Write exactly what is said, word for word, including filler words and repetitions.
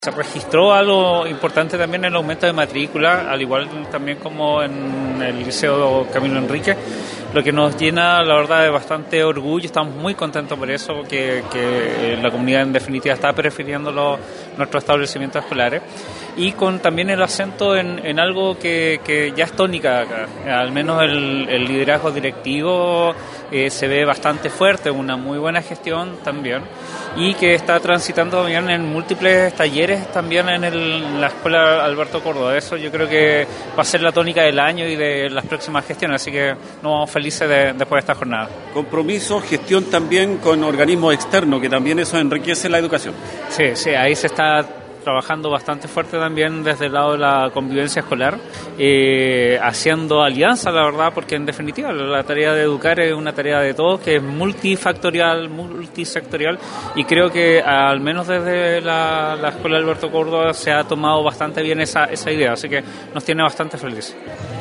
Se registró algo importante también en el aumento de matrícula, al igual también como en el Liceo Camilo Enrique, lo que nos llena, la verdad, de bastante orgullo. Estamos muy contentos por eso, que, que la comunidad en definitiva está prefiriendo los, nuestros establecimientos escolares, y con también el acento en, en algo que, que ya es tónica acá. Al menos el, el liderazgo directivo eh, se ve bastante fuerte, una muy buena gestión también, y que está transitando también en múltiples talleres también en, el, en la Escuela Alberto Córdoba. Eso yo creo que va a ser la tónica del año y de las próximas gestiones, así que nos vamos felices de, después de esta jornada. Compromiso, gestión también con organismos externos, que también eso enriquece la educación. Sí, sí, ahí se está trabajando bastante fuerte también desde el lado de la convivencia escolar, eh, haciendo alianzas, la verdad, porque en definitiva la tarea de educar es una tarea de todos, que es multifactorial, multisectorial, y creo que al menos desde la, la Escuela Alberto Córdoba se ha tomado bastante bien esa, esa idea, así que nos tiene bastante felices.